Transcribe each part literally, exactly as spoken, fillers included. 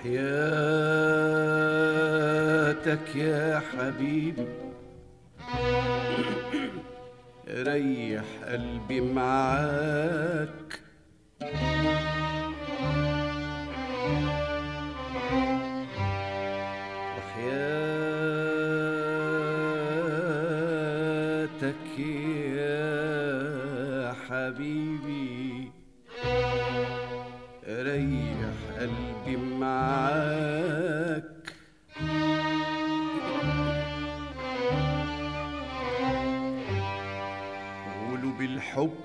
وحياتك يا حبيبي ريح قلبي معاك، وحياتك يا حبيبي ريح قلبي معاك، قولوا بالحب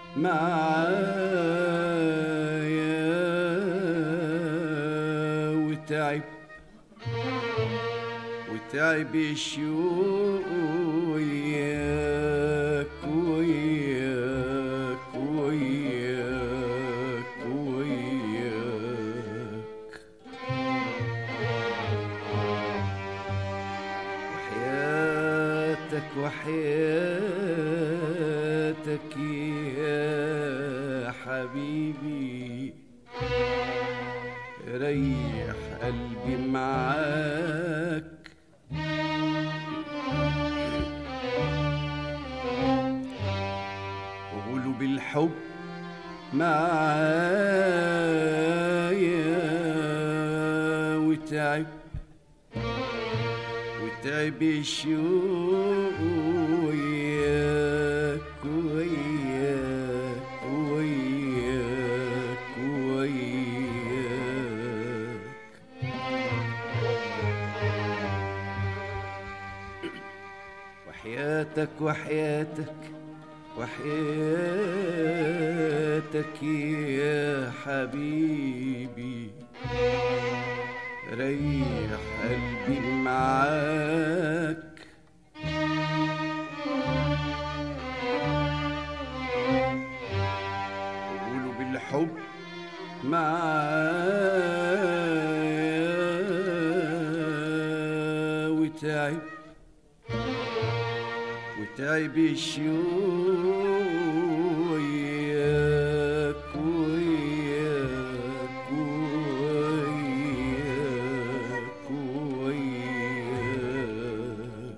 معايا وتعب وتعب الشوق وياك وياك وياك وياك، وحياتك وحياتك يا حبيبي ريح قلبي معاك، وقولوا بالحب معايا وتعب وتعب الشوق وياك وياك وياك وياك، وحياتك وحياتك وحياتك يا حبيبي ريح قلبي معاك، وقولوا بالحب معايا وتعب وتعب الشوق وياك وياك وياك وياك،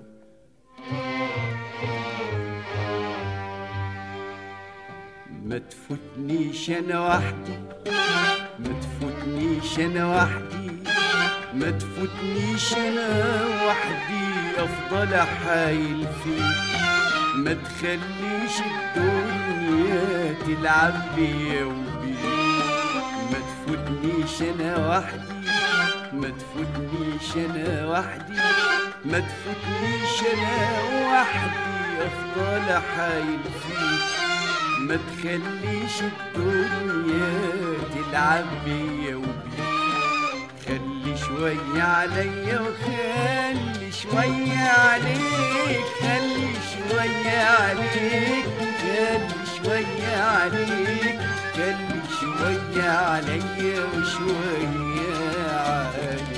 ما تفوتنيش انا وحدي ما تفوتنيش انا وحدي ما تفوتنيش انا وحدي افضل احايل فيك، ما تخليش الدنيا تلعب بيا وبيك، ما تفوتنيش انا وحدي ما تفوتنيش انا وحدي ما تفوتنيش انا وحدي افضل احايل فيك، ما تخليش الدنيا تلعب بيا وبيك، خلي شوية عليا وخلي شوية عليك، خلي شوية عليك خلي شوية عليك خلي شوية عليا وشوية عليك.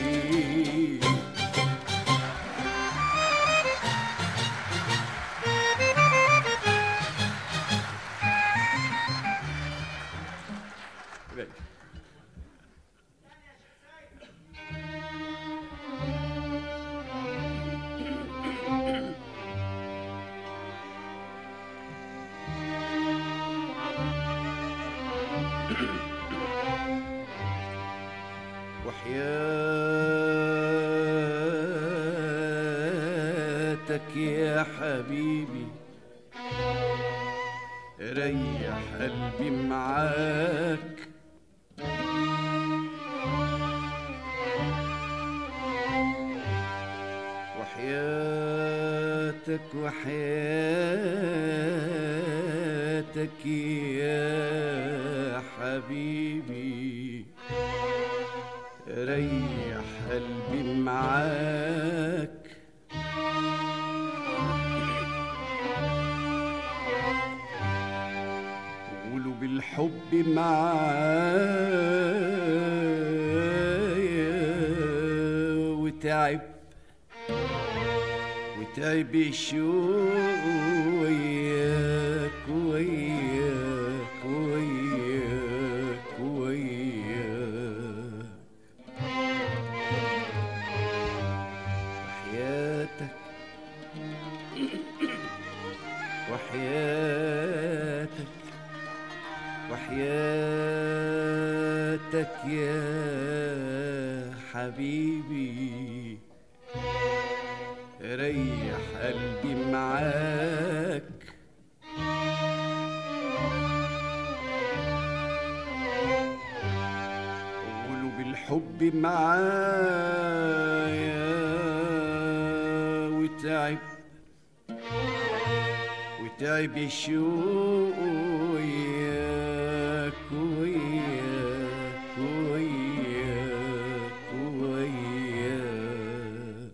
وحياتك يا حبيبي ريح قلبي معاك، وحياتك وحياتك يا حبيبي ريح قلبي معاك، وقولوا بالحب معايا وتعب وتعب الشوق وياك وياك وياك وياك، وحياتك يا حبيبي ريح قلبي معاك. قولوا بالحب معايا وتعب وتعب الشوق وياك وياك وياك وياك.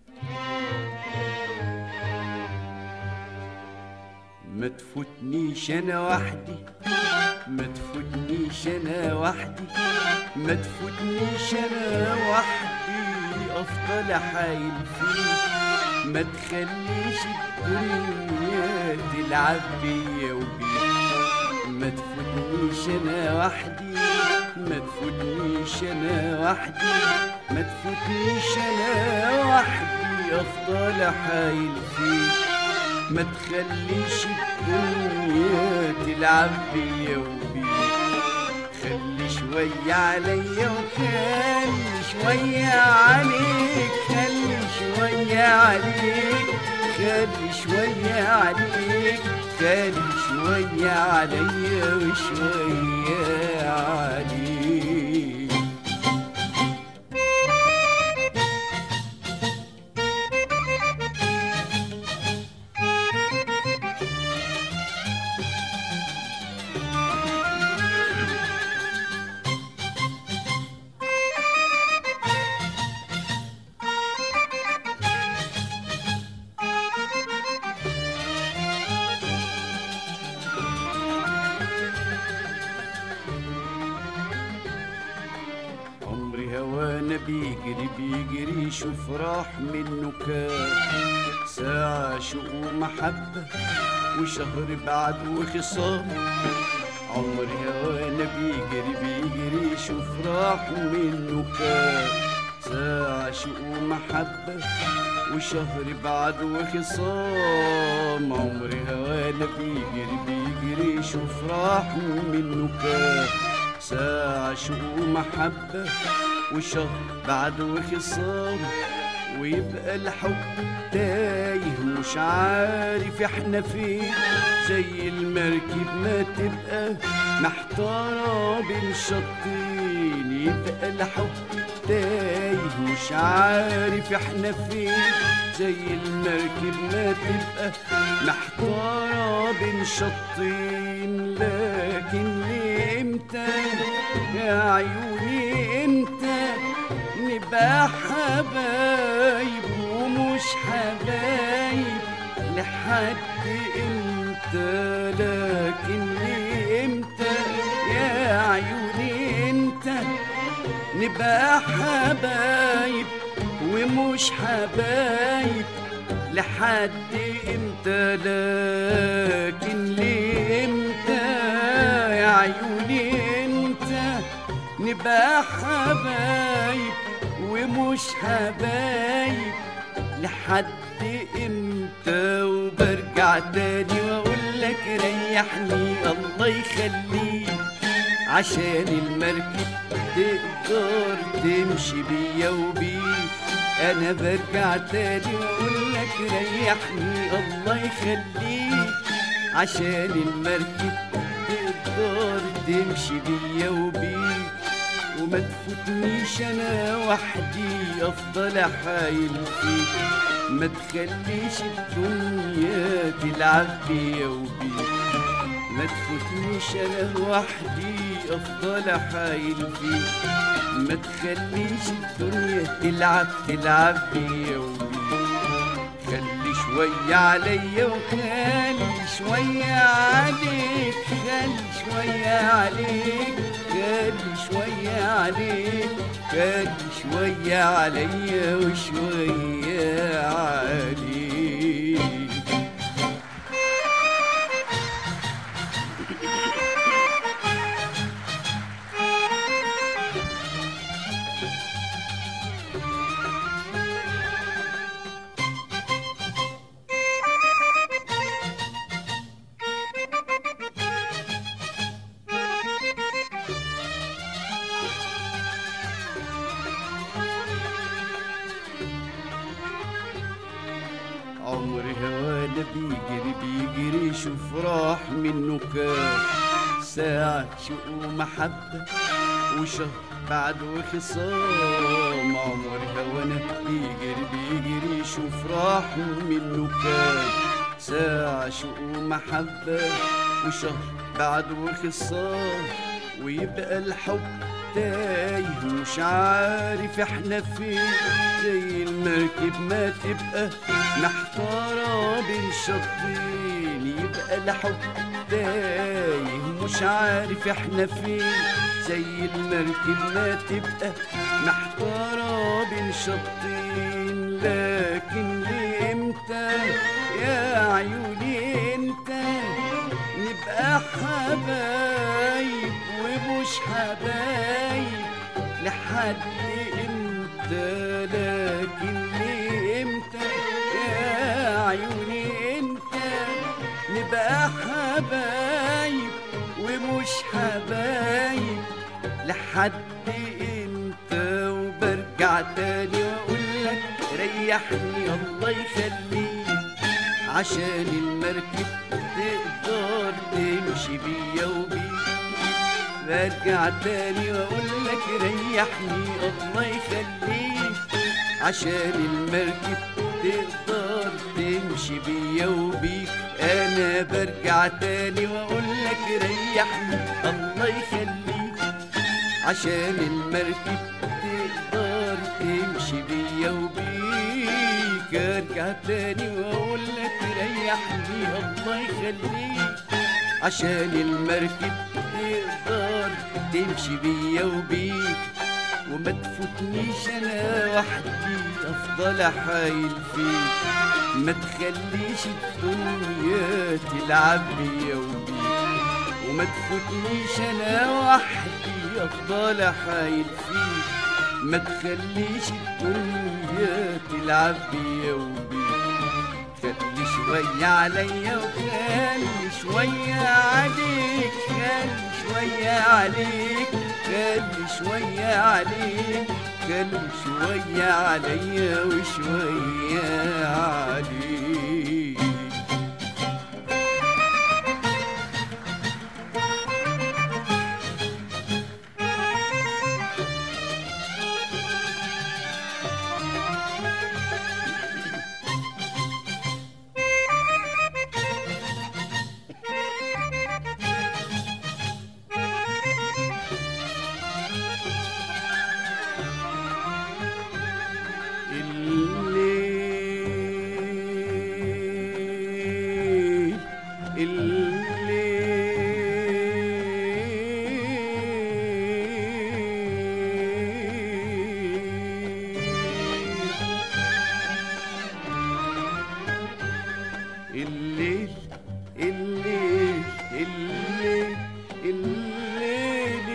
ما تفوتنيش انا وحدي ما تفوتنيش انا وحدي ما تفوتنيش انا وحدي افضل احايل فيك. ما تخليش الدنيا تلعب بيا وبيك. ما تفوتنيش انا وحدي ما تفوتنيش انا وحدي ما تفوتنيش انا وحدي افضل احايل فيك. ما تخليش الدنيا تلعب بيا وبيك. خلي شوية عليا وخلي شوية عليك. خلي شوية عليك خلي شوية عليك خلي شوية عليا وشوية عليك. هوانا بيجري بيجري شوف راح منه كام ساعة شوق ومحبة وشهر بعد وخصام. عمري هوانا بيجري بيجري شوف راح منه كام ساعة شوق ومحبة وشهر بعد وخصام. عمري هوانا بيجري بيجري شوف راح منه كام ساعة شوق ومحبة وشهر بعد وخصام. ويبقى الحب تايه مش عارف احنا فين زي المركب ما تبقى محتارة بين شطين. يبقى الحب تايه مش عارف احنا فين زي المركب ما تبقى محتارة بين شطين. لكن امتى يا عيوني امتى نبقى حبايب ومش حبايب لحد امتى؟ لكن امتى يا عيوني امتى نبقى حبايب ومش حبايب لحد امتى؟ لكن ليه امتى يا عيوني امتى نبقى حبايب ومش حبايب لحد امتى؟ وبرجع تاني واقول لك ريحني الله يخليك عشان المركب تقدر تمشي بيا وبيك. انا برجع تاني واقول لك ريحني الله يخليك عشان المركب تقدر تمشي بيا وبيك. وما تفوتنيش انا وحدي افضل احايل فيك. ما تخليش الدنيا تلعب بيا وبيك. ما تفوتنيش انا وحدي افضل احايل فيك. ما تخليش الدنيا تلعب تلعب بيا وبيك. خلي شوية عليا وخلي شوية عليك. خلي شوية عليك خلي شوية عليك خلي شوية عليا وشوية عليك. عمري هوانا بيجري بيجري شوف راح منه كام ساعة شوق ومحبة وشهر بعده خصام. عمري هوانا بيجري بيجري شوف راح منه كام ساعة شوق ومحبة وشهر بعده خصام. ويبقى الحب تايه مش عارف احنا فين زي المركب ما تبقى محتارة بين شطين. يبقى الحب تايه مش عارف احنا فين زي المركب ما تبقى محتارة بين شطين. لكن لإمتى يا عيوني انت نبقى حبايب ومش حبايب لحد امتى؟ لكن لإمتى يا عيوني انت نبقى حبايب ومش حبايب لحد امتى؟ وبرجع تاني واقولك ريحني الله يخليك عشان المركب تقدر تمشي بيا وبيك. برجع تاني واقولك ريحني الله يخليك عشان المركب تقدر تمشي بيا وبيك. انا برجع تاني واقولك ريحني الله يخليك عشان المركب تقدر تمشي بيا وبيك. ارجع تاني واقولك ريحني الله يخليك عشان المركب تقدر تمشي بيا وبيك. وما تفوتنيش انا وحدي افضل احايل فيك ما تخليش الدنيا تلعب بيا وبيك. وما تفوتنيش انا وحدي افضل احايل فيك ما تخليش الدنيا تلعب بيا وبيك. خلي شوية عليا وخلي شوية عليك خلي شوية عليك خلي شوية عليك خلي شوية عليا وشوية عليك. الليل الليل الليل الليل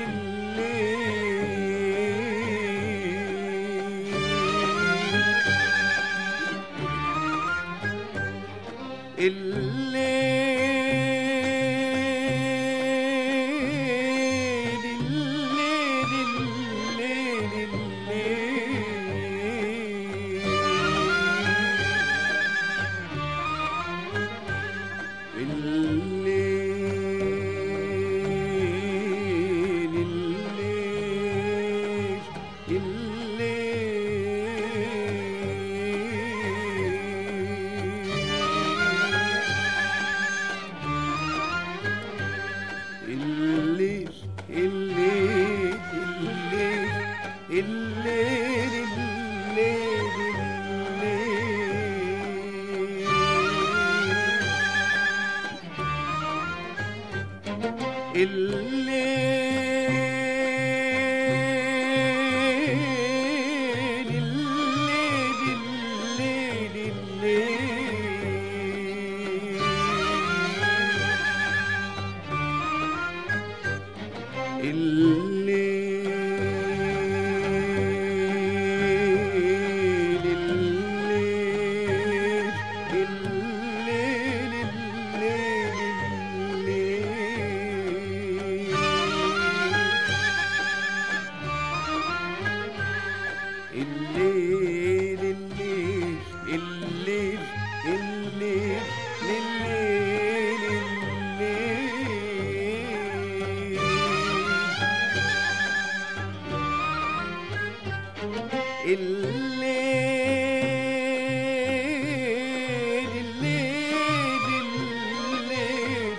الليل الليل الليل الليل الليل الليل الليل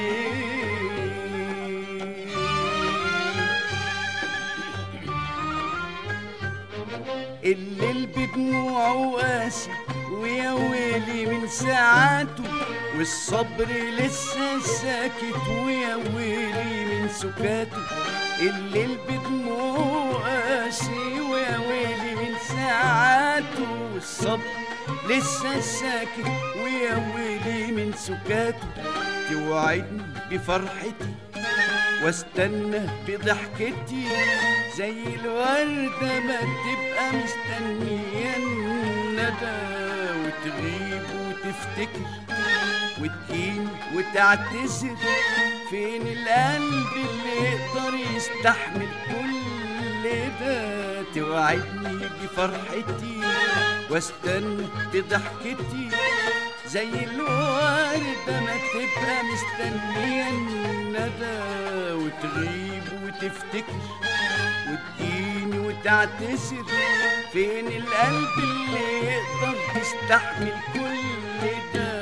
الليل الليل بدموعه قاسي ويا ويلي من ساعاته، والصبر لسه ساكت ويا ويلي من سكاته. الليل بدموعه قاسي ويا ويلي من ساعاته، والصبر لسه ساكت ويا ويلي من سكاته. توعدني بفرحتي واستنى بضحكتي، زي الوردة ما تبقى مستنية الندى، وتغيب وتفتكر وتجيني وتعتذر. فين القلب اللي يقدر يستحمل كل ده؟ توعدني بفرحتي واستنى بضحكتي، زي الوردة ما تبقى مستنية الندى، وتغيب وتفتكر وتجيني وتعتذر. فين القلب اللي يقدر يستحمل كل ده؟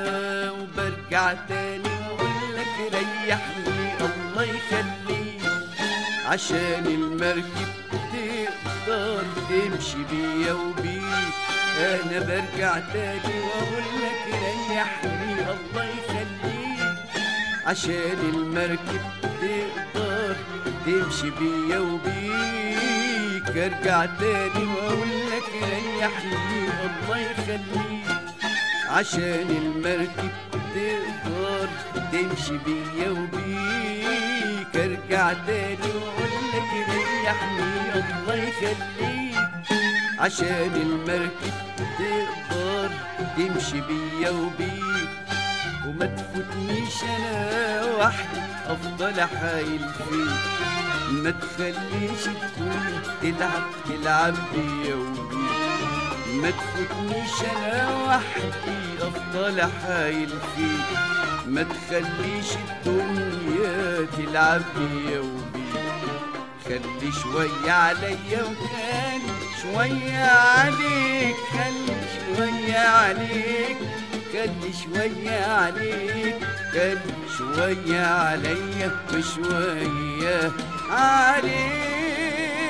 وبرجع تاني واقولك ريحني الله يخليك، عشان المركب تقدر تمشي بيا وبيك. انا برجع تاني واقولك ريحني الله يخليك، عشان المركب تقدر تمشي بيا وبيك. ارجع تاني واقولك ريحني الله يخليك، عشان المركب تقدر تمشي بيا وبيك. ارجع تاني واقولك ريحني الله يخليك، عشان المركب تقدر تمشي بيا وبيك. وما تفوتنيش انا وحدي افضل احايل فيك، ما تخليش تكون تلعب تلعب بيا وبيك. ما تفوتنيش انا وحدي افضل احايل فيك، ما تخليش الدنيا تلعب بيا وبيك. خلي شوية عليا وخلي شوية عليك، خلي شوية عليك، خلي شوية عليك، خلي شوية عليا وشوية عليك.